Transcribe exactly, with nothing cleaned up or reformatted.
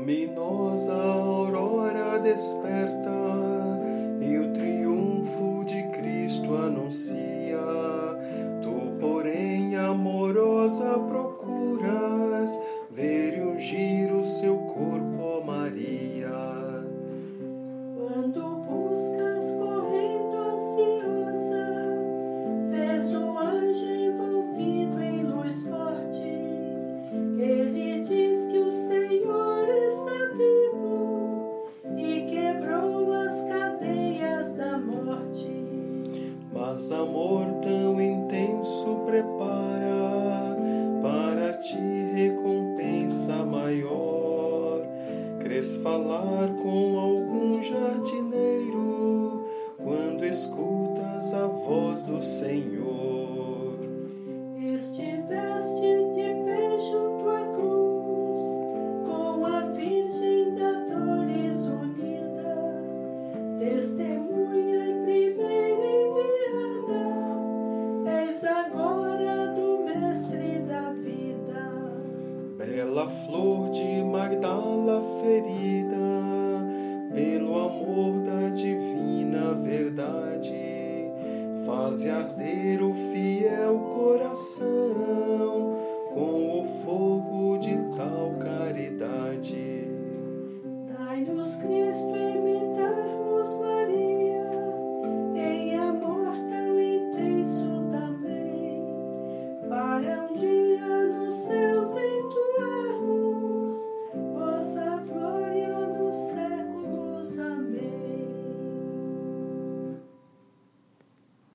Luminosa aurora desperta e o triunfo de Cristo anuncia. Tu, porém, amorosa, procuras ver e ungir o seu corpo, ó Maria. Quando buscas correndo ansiosa, vês o anjo envolvido em luz forte. Ele diz que o Senhor está vivo e quebrou as cadeias da morte. Mas amor tão intenso prepara para ti recompensa maior. Crês falar com algum jardineiro quando escutas a voz do Senhor. Estivestes de pé junto à cruz, com a Virgem da Dores unida, testemunha e primeira enviada, és agora do Mestre da vida. Bela flor de Magdala ferida pelo amor da divina verdade, faze arder o fiel coração com o fogo de tal caridade.